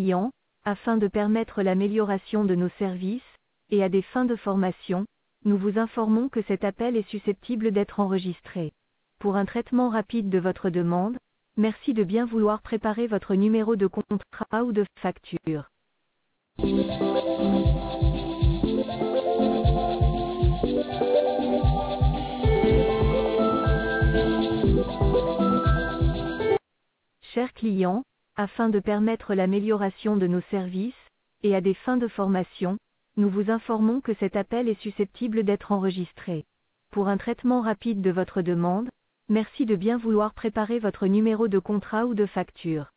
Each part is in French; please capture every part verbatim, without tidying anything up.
client, afin de permettre l'amélioration de nos services, et à des fins de formation, nous vous informons que cet appel est susceptible d'être enregistré. Pour un traitement rapide de votre demande, merci de bien vouloir préparer votre numéro de contrat ou de facture. Chers clients, afin de permettre l'amélioration de nos services, et à des fins de formation, nous vous informons que cet appel est susceptible d'être enregistré. Pour un traitement rapide de votre demande, merci de bien vouloir préparer votre numéro de contrat ou de facture.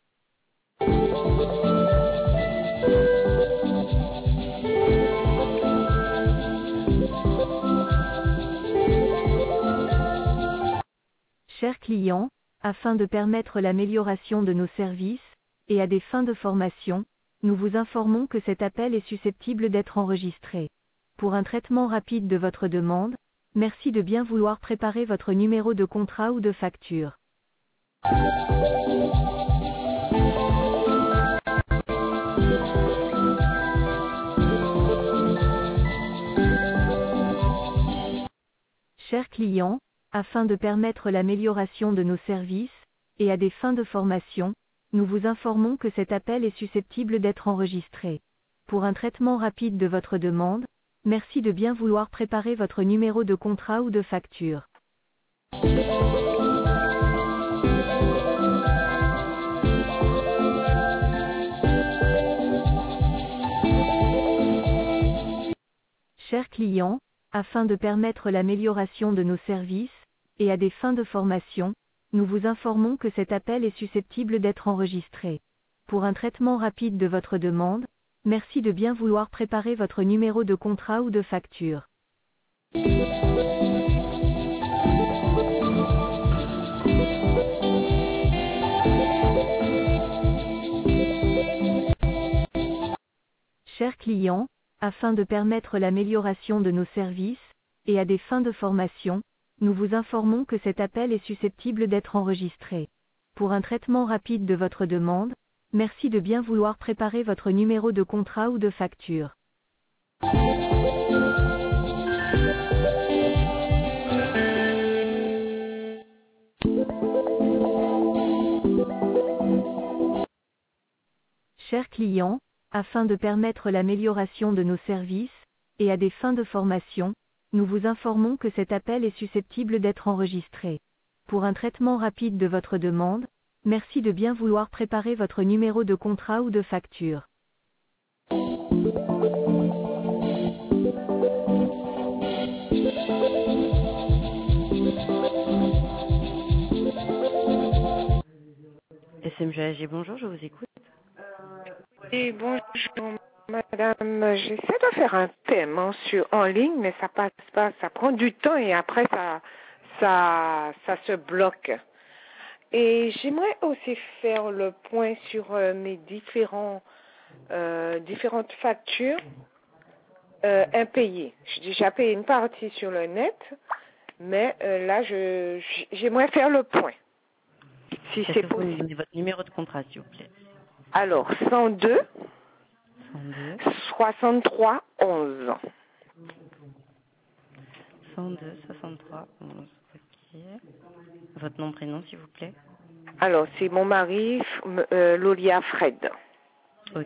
Chers clients, afin de permettre l'amélioration de nos services, et à des fins de formation, nous vous informons que cet appel est susceptible d'être enregistré. Pour un traitement rapide de votre demande, merci de bien vouloir préparer votre numéro de contrat ou de facture. Chers clients, afin de permettre l'amélioration de nos services, et à des fins de formation, nous vous informons que cet appel est susceptible d'être enregistré. Pour un traitement rapide de votre demande, merci de bien vouloir préparer votre numéro de contrat ou de facture. Chers clients, afin de permettre l'amélioration de nos services, et à des fins de formation, nous vous informons que cet appel est susceptible d'être enregistré. Pour un traitement rapide de votre demande, merci de bien vouloir préparer votre numéro de contrat ou de facture. Chers clients, afin de permettre l'amélioration de nos services, et à des fins de formation, nous vous informons que cet appel est susceptible d'être enregistré. Pour un traitement rapide de votre demande, merci de bien vouloir préparer votre numéro de contrat ou de facture. Chers clients, afin de permettre l'amélioration de nos services, et à des fins de formation, nous vous informons que cet appel est susceptible d'être enregistré. Pour un traitement rapide de votre demande, merci de bien vouloir préparer votre numéro de contrat ou de facture. S M G A G, bonjour, je vous écoute. Oui, bonjour madame, j'essaie de faire un paiement sur, en ligne, mais ça passe pas, ça prend du temps et après ça, ça, ça se bloque. Et j'aimerais aussi faire le point sur euh, mes différents, euh, différentes factures euh, impayées. J'ai déjà payé une partie sur le net, mais euh, là, je, j'aimerais faire le point. Si c'est possible. Vous me donnez votre numéro de contrat, s'il vous plaît. Alors, cent deux, cent deux, soixante-trois, onze. cent deux, soixante-trois, onze. Ok. Votre nom, prénom, s'il vous plaît. Alors, c'est mon mari, euh, Lolia Fred. Ok.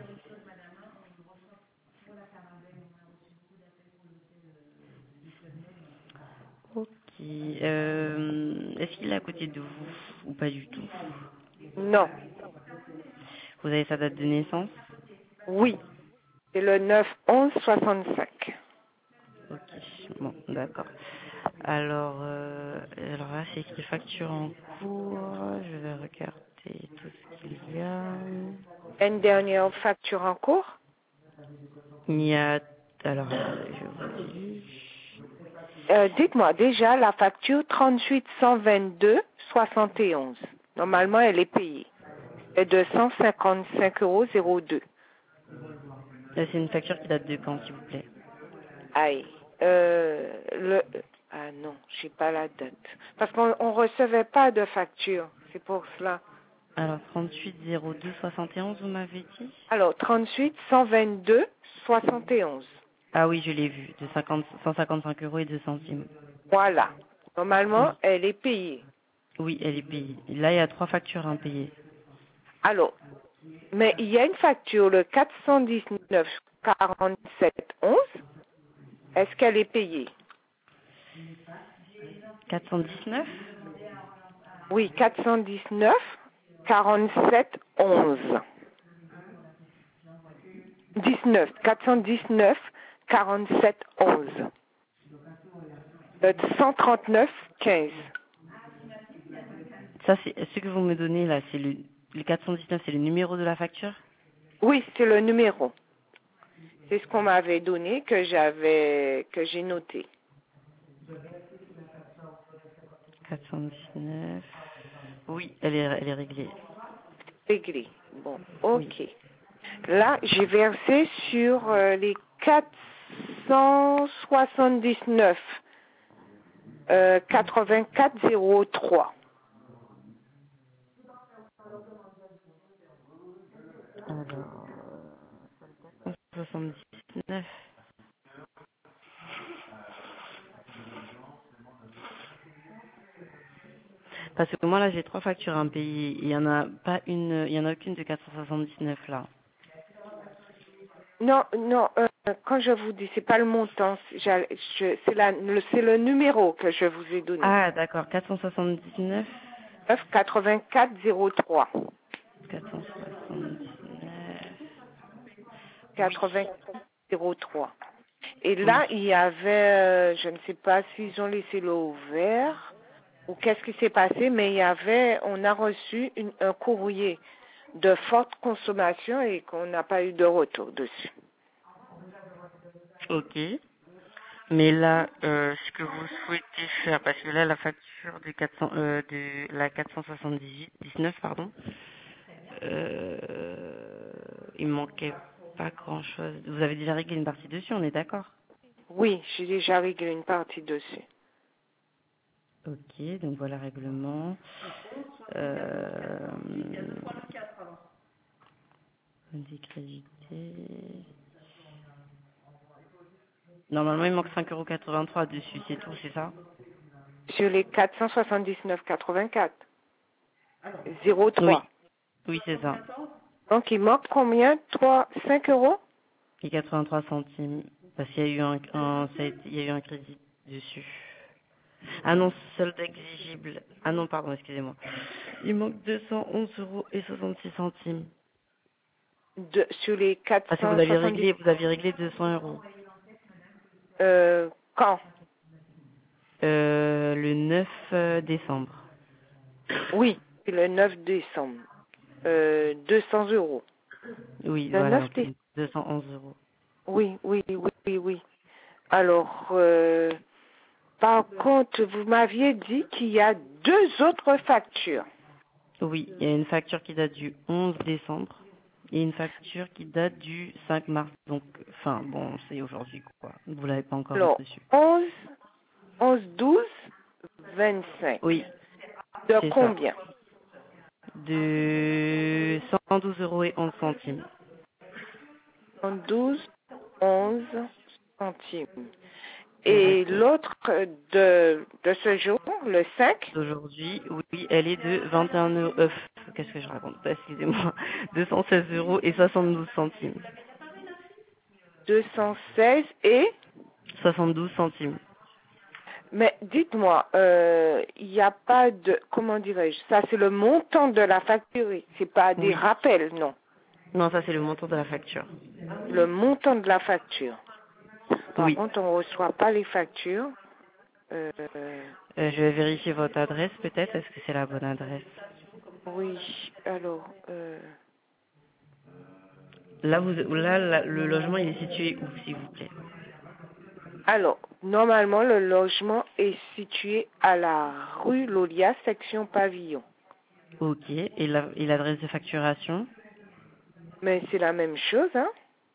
Ok. Euh, est-ce qu'il est à côté de vous ou pas du tout? Non. Vous avez sa date de naissance? Oui. C'est le neuf onze soixante-cinq. Ok. Bon, d'accord. Alors, euh, alors là, c'est écrit facture en cours. Je vais regarder tout ce qu'il y a. Une dernière facture en cours? Il y a... Alors, je vous dis... Euh, dites-moi, déjà, la facture trente-huit cent vingt-deux soixante et onze. Normalement, elle est payée. Et de cent cinquante-cinq euros zéro deux. C'est une facture qui date de quand, s'il vous plaît? Aïe. Euh, le... Ah non, j'ai pas la date. Parce qu'on on recevait pas de facture. C'est pour cela. Alors, trente-huit zéro deux soixante et onze, vous m'avez dit? Alors, trente-huit cent vingt-deux soixante et onze. Ah oui, je l'ai vu, de cinquante, cent cinquante-cinq euros et deux centimes. Voilà. Normalement, Oui, elle est payée. oui, elle est payée. Là, il y a trois factures impayées. Alors, mais il y a une facture, le quatre cent dix-neuf quarante-sept onze. Est-ce qu'elle est payée? quatre cent dix-neuf? Oui, quatre cent dix-neuf quarante-sept onze. dix-neuf, quatre cent dix-neuf quarante-sept onze. Euh, cent trente-neuf quinze. Ça, c'est ce que vous me donnez là, c'est le, le quatre cent dix-neuf, c'est le numéro de la facture? Oui, c'est le numéro. C'est ce qu'on m'avait donné que j'avais que j'ai noté. quatre cent dix-neuf. Oui, elle est, elle est réglée. Réglé. Bon, Oui. ok. Là, j'ai versé sur euh, les quatre cent soixante-dix-neuf euh, quatre-vingt-quatre zéro trois. Alors, soixante-dix-neuf. Parce que moi là j'ai trois factures impayées. Il y en a pas une, il y en a aucune de quatre cent soixante-dix-neuf là. Non, non, euh, quand je vous dis, c'est pas le montant, c'est j'a- je- c'est la- le, c'est le numéro que je vous ai donné. Ah d'accord, quatre cent soixante-dix-neuf, neuf quatre-vingt-quatre zéro trois. quatre cent soixante-dix-neuf. Oui. quatre-vingt-quatre zéro trois. Et Oui. là, il y avait, euh, je ne sais pas s'ils ont laissé l'eau ouvert ou qu'est-ce qui s'est passé, mais il y avait, on a reçu une- un courrier de forte consommation et qu'on n'a pas eu de retour dessus. Ok. Mais là, euh, ce que vous souhaitez faire, parce que là la facture de quatre cents, euh, de la quatre cent soixante-dix-huit, dix-neuf pardon, euh, il manquait pas grand chose. Vous avez déjà réglé une partie dessus, on est d'accord? Oui, j'ai déjà réglé une partie dessus. Ok, donc voilà règlement. Euh, décrédité. Normalement, il manque cinq euros quatre-vingt-trois dessus, c'est tout, c'est ça? Sur les quatre cent soixante-dix-neuf quatre-vingt-quatre zéro Oui, trois. oui, c'est ça. Donc il manque combien? trois, cinq euros? Et quatre-vingt-trois centimes, parce qu'il y a eu un, un ça a été- il y a eu un crédit dessus. Ah non, solde exigible. Ah non, pardon, excusez-moi. Il manque deux cent onze euros et soixante-six centimes. De, sur les Parce que vous aviez quatre cent soixante-dix. réglé, vous aviez réglé deux cents euros. Euh, quand? Euh, le neuf euh, décembre. Oui, c'est le neuf décembre. Euh, deux cents euros. Oui, Le voilà, neuf ok. décembre. deux cent onze euros. Oui, oui, oui, oui, oui. Alors, euh, par contre, vous m'aviez dit qu'il y a deux autres factures. Oui, il y a une facture qui date du onze décembre et une facture qui date du cinq mars. Donc, enfin, bon, c'est aujourd'hui, quoi. Vous l'avez pas encore Alors, reçu. onze, onze, douze, vingt-cinq. Oui, De c'est ça. combien? De cent douze euros et onze centimes. douze, onze centimes. Et Exactement. l'autre de, de ce jour, le cinq, D'aujourd'hui, oui, elle est de vingt et un euros. Euh, Qu'est-ce que je raconte? Excusez-moi. deux cent seize euros et soixante-douze centimes. deux cent seize et... soixante-douze centimes. Mais dites-moi, euh, il n'y a pas de... Comment dirais-je? Ça, c'est le montant de la facture. C'est pas des Oui. rappels, non. Non, ça c'est le montant de la facture. Le montant de la facture. Par Oui. contre, on ne reçoit pas les factures. Euh, Euh, je vais vérifier votre adresse peut-être. Est-ce que c'est la bonne adresse? oui, alors... Euh, Là, vous, là, là, le logement, il est situé où, s'il vous plaît? alors, normalement, le logement est situé à la rue Lolia, section Pavillon. Ok. Et la- et l'adresse de facturation? Mais c'est la même chose, hein?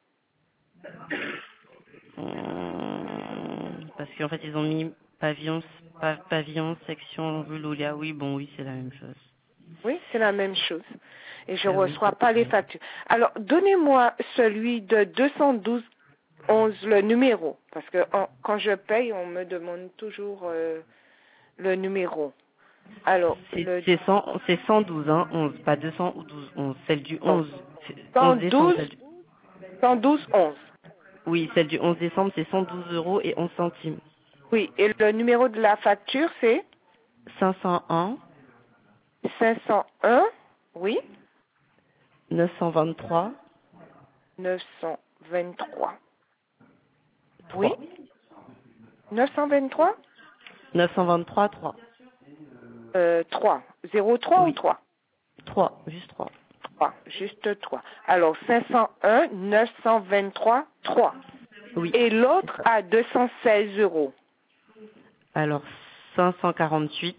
Hum, Parce qu'en fait, ils ont mis pavillon, pa- pavillon, section rue Lolia. Oui, bon, oui, c'est la même chose. Oui, c'est la même chose. Et je ne Ah oui, reçois c'est pas les pareil. factures. Alors, donnez-moi celui de deux cent douze onze, le numéro. Parce que en- quand je paye, on me demande toujours euh, le numéro. Alors, C'est le c'est cent c'est cent douze, hein, onze, pas deux cents ou douze, onze. Celle du non, onze, c'est onze décembre. Celle du... cent douze onze. Oui, celle du onze décembre, c'est cent douze euros et onze centimes. Oui, et le numéro de la facture, c'est cinq cent un, cinq cent un, oui, neuf cent vingt-trois, neuf cent vingt-trois. Oui, trois. neuf cent vingt-trois, neuf cent vingt-trois, trois. euh, trois. zéro trois ou Oui, trois? trois, juste trois. trois, juste trois. Alors, cinq cent un, neuf cent vingt-trois, trois. Oui, Et c'est l'autre ça. à deux cent seize euros. Alors, cinq cent quarante-huit,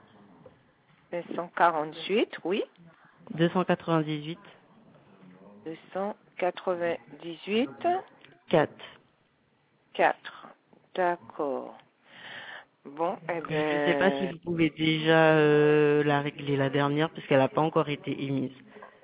cinq cent quarante-huit, oui. deux cent quatre-vingt-dix-huit, deux cent quatre-vingt-dix-huit, quatre. quatre. D'accord. Bon, eh Je ne sais pas si bien... vous pouvez déjà euh, la régler la dernière, parce qu'elle n'a pas encore été émise.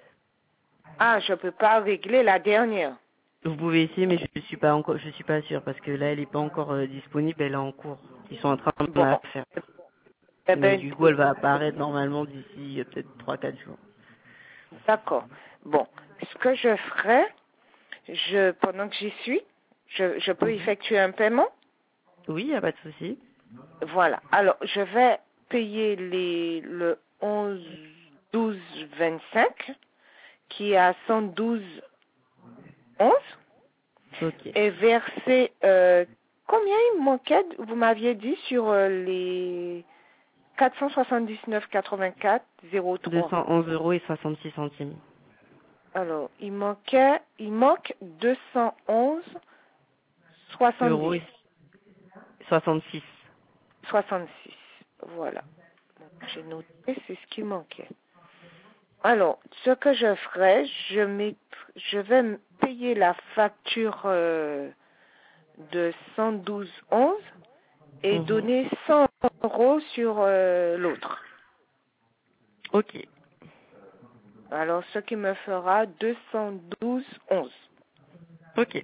Ah, je peux pas régler la dernière. Vous pouvez essayer, mais je suis pas encore, je suis pas sûre, parce que là, elle n'est pas encore euh, disponible, elle est en cours. Ils sont en train de Bon, la faire. eh Mais bien, du coup, elle va apparaître normalement d'ici euh, peut-être trois quatre jours. d'accord. Bon, ce que je ferai, je, pendant que j'y suis, je, je peux Mhm. effectuer un paiement. Oui, il n'y a pas de souci. Voilà. Alors, je vais payer les, le onze douze vingt-cinq, qui est à cent douze onze, Ok. et verser, euh, combien il manquait, vous m'aviez dit, sur euh, les quatre cent soixante-dix-neuf virgule quatre-vingt-quatre zéro deux trois. cent onze euros et soixante-six centimes. Alors, il manquait, il manque deux cent onze virgule soixante-dix. Euros et soixante-six. soixante-six. Voilà. Donc, j'ai noté, c'est ce qui manquait. Alors, ce que je ferai, je, mets, je vais m- payer la facture euh, de cent douze onze et Mhm. donner cent euros sur euh, l'autre. Ok. Alors, ce qui me fera deux cent douze onze. Ok.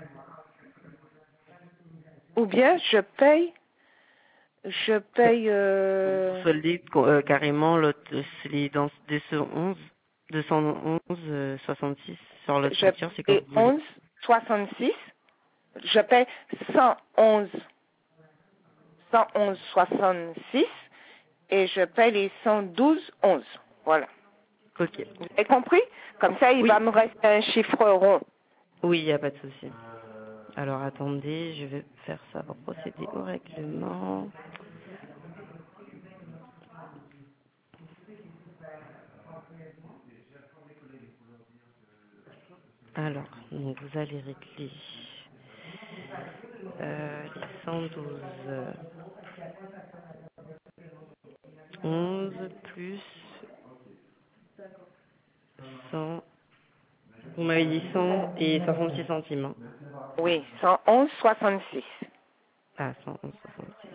Ou bien, je paye, je paye... Vous Euh, soldez co- euh, carrément l'autre, euh, c'est les dans deux cent onze, deux cent onze, euh, soixante-six sur l'autre je facture, c'est comme paye vous voulez. onze soixante-six. Je paye cent onze, cent onze soixante-six et je paye les cent douze onze. Voilà. Ok. Vous avez compris? Comme ça, il va Oui. me rester un chiffre rond. Oui, il n'y a pas de souci. Alors attendez, je vais faire ça pour procéder au règlement. Alors, donc vous allez régler euh, les cent douze, euh, onze plus cent. Vous m'avez dit cent et soixante-six centimes. Hein. Oui, cent onze soixante-six. Ah, cent onze, soixante-six.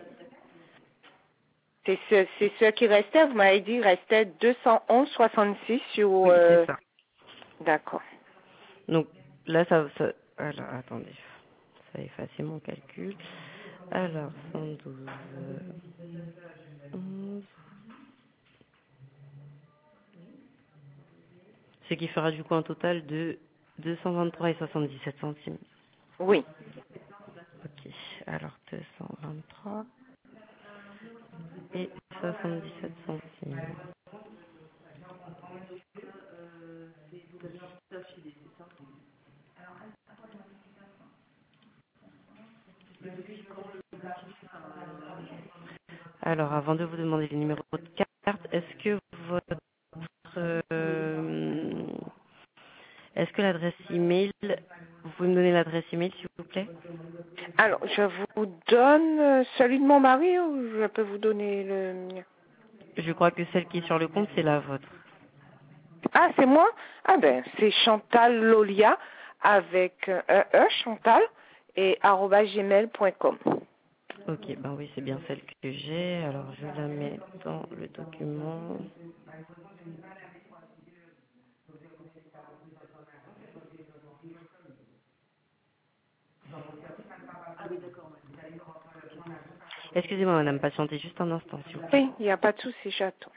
C'est ce, c'est ce qui restait, vous m'avez dit, il restait deux cent onze soixante-six sur... Oui, c'est euh, ça. D'accord. Donc là, ça, ça... Alors, attendez. Ça a effacé mon calcul. Alors, cent douze, euh, onze. Ce qui fera du coup un total de deux cent vingt-trois et soixante-dix-sept centimes. Oui. Ok, alors deux cent vingt-trois et soixante-dix-sept centimes. Alors, avant de vous demander les numéros de carte, est-ce que votre... euh, est-ce que l'adresse email... Vous pouvez me donner l'adresse email, s'il vous plaît? Alors, je vous donne euh, celui de mon mari ou je peux vous donner le mien? Je crois que celle qui est sur le compte, c'est la vôtre. Ah, c'est moi? Ah ben, c'est Chantal Lolia avec euh, un E, Chantal, et arobase gmail point com. Ok, ben oui, c'est bien celle que j'ai. Alors, je la mets dans le document. Excusez-moi, madame, patientez juste un instant, s'il vous plaît. Oui, il n'y a pas de souci, j'attends.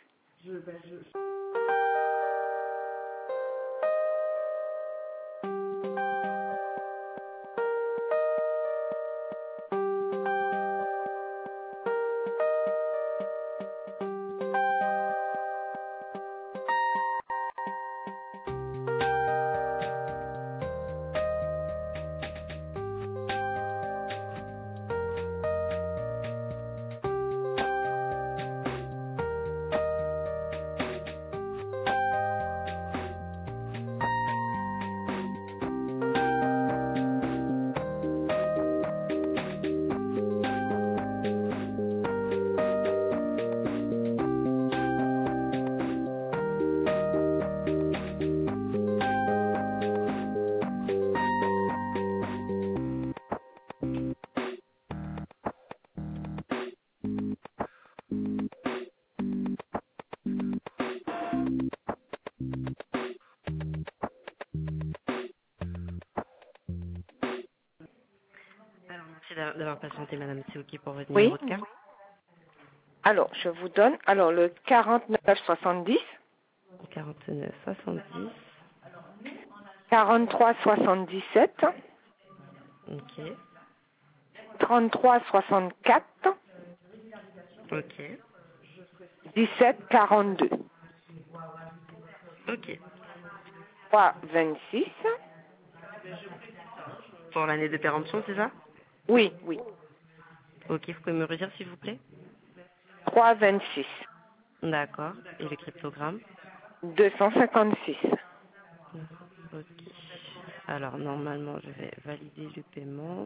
Alors, merci d'a- d'avoir patienté, madame. C'est OK pour votre Oui. numéro de carte? Alors, je vous donne alors le quarante-neuf soixante-dix, quarante-neuf soixante-dix. quarante-trois soixante-dix-sept, OK. trente-trois soixante-quatre, OK. dix-sept quarante-deux, OK. trois vingt-six. Pour l'année de péremption, c'est ça? Oui, oui, OK, vous pouvez me redire, s'il vous plaît? trois vingt-six, D'accord. Et le cryptogramme? deux cent cinquante-six. OK. Alors, normalement, je vais valider le paiement.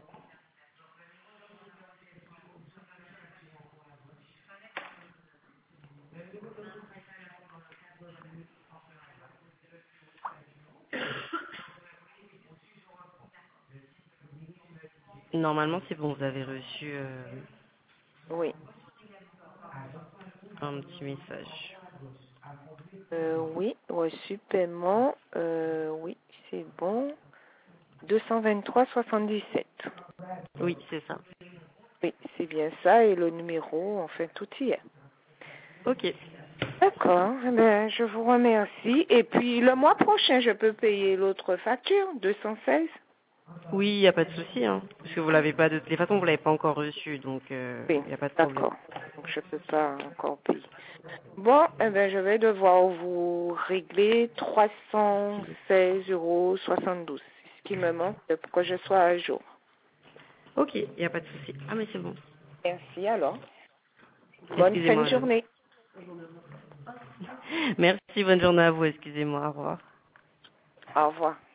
Normalement, c'est bon, vous avez reçu euh, Oui. un petit message. Euh, oui, reçu paiement. Euh, oui, c'est bon. deux cent vingt-trois soixante-dix-sept. Oui, c'est ça. Oui, c'est bien ça. Et le numéro, enfin, tout y est. OK. D'accord. Eh ben, je vous remercie. Et puis, le mois prochain, je peux payer l'autre facture, deux cent seize. Oui, il n'y a pas de souci, hein, parce que vous l'avez pas de toutes les façons, vous l'avez pas encore reçu, donc il euh, Oui, n'y a pas de problème. d'accord. Donc, je peux pas encore payer. Bon, eh ben, je vais devoir vous régler trois cent seize euros soixante-douze. C'est ce qui me manque pour que je sois à jour. OK, il n'y a pas de souci. Ah, mais c'est bon. Merci alors. Bonne fin Excusez-moi, de madame. journée. Merci, bonne journée à vous, excusez-moi, au revoir. Au revoir.